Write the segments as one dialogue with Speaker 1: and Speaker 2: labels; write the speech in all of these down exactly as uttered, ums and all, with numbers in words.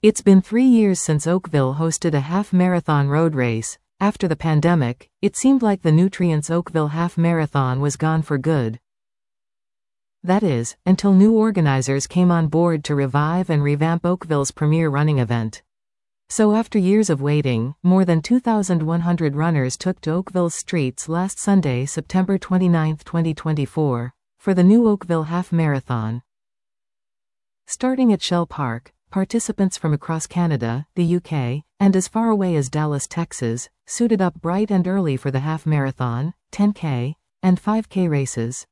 Speaker 1: It's been three years since Oakville hosted a half-marathon road race. After the pandemic, it seemed like the Nutrients Oakville Half Marathon was gone for good. That is, until new organizers came on board to revive and revamp Oakville's premier running event. So after years of waiting, more than two thousand one hundred runners took to Oakville's streets last Sunday, September twenty-ninth, twenty twenty-four, for the new Oakville Half Marathon. Starting at Shell Park, participants from across Canada, the U K, and as far away as Dallas, Texas, suited up bright and early for the half marathon, ten K, and five K races.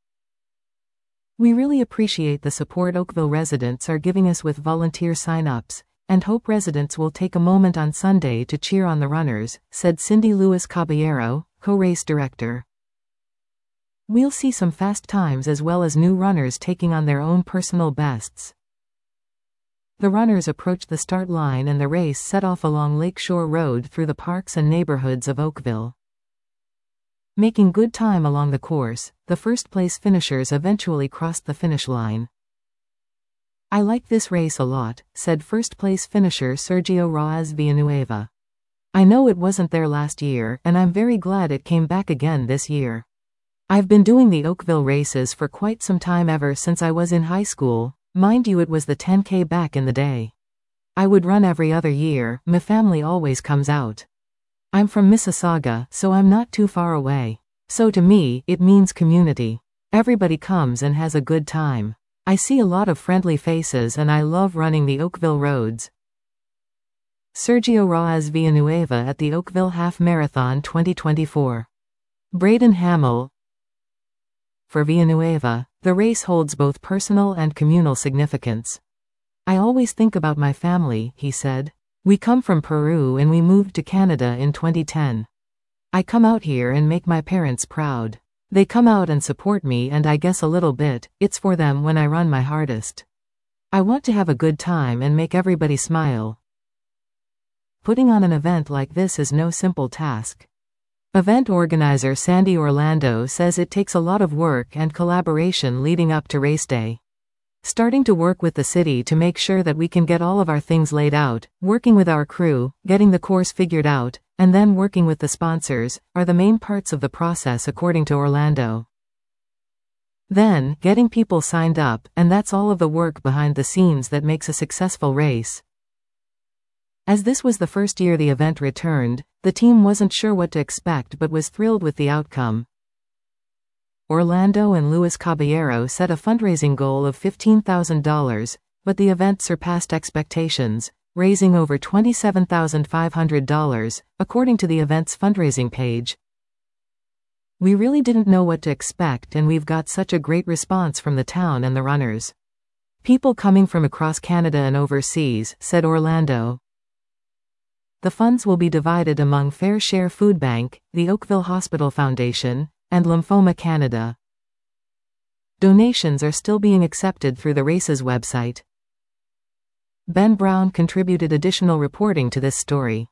Speaker 1: We really appreciate the support Oakville residents are giving us with volunteer sign-ups, and hope residents will take a moment on Sunday to cheer on the runners, said Cindy Lewis Caballero, co-race director. We'll see some fast times as well as new runners taking on their own personal bests. The runners approached the start line and the race set off along Lakeshore Road through the parks and neighborhoods of Oakville. Making good time along the course, the first-place finishers eventually crossed the finish line. "I like this race a lot," said first-place finisher Sergio Raaz Villanueva. "I know it wasn't there last year, and I'm very glad it came back again this year. I've been doing the Oakville races for quite some time, ever since I was in high school. Mind you, it was the ten K back in the day. I would run every other year, my family always comes out. I'm from Mississauga, so I'm not too far away. So to me, it means community. Everybody comes and has a good time. I see a lot of friendly faces and I love running the Oakville roads." Sergio Raaz Villanueva at the Oakville Half Marathon twenty twenty-four. Braden Hamill. For Villanueva, the race holds both personal and communal significance. "I always think about my family," he said. "We come from Peru and we moved to Canada in twenty ten. I come out here and make my parents proud. They come out and support me, and I guess a little bit, it's for them when I run my hardest. I want to have a good time and make everybody smile." Putting on an event like this is no simple task. Event organizer Sandy Orlando says it takes a lot of work and collaboration leading up to race day. Starting to work with the city to make sure that we can get all of our things laid out, working with our crew, getting the course figured out, and then working with the sponsors, are the main parts of the process, according to Orlando. Then, getting people signed up, and that's all of the work behind the scenes that makes a successful race. As this was the first year the event returned, the team wasn't sure what to expect but was thrilled with the outcome. Orlando and Luis Caballero set a fundraising goal of fifteen thousand dollars, but the event surpassed expectations, raising over twenty-seven thousand five hundred dollars, according to the event's fundraising page. "We really didn't know what to expect, and we've got such a great response from the town and the runners. People coming from across Canada and overseas," said Orlando. The funds will be divided among Fair Share Food Bank, the Oakville Hospital Foundation, and Lymphoma Canada. Donations are still being accepted through the race's website. Ben Brown contributed additional reporting to this story.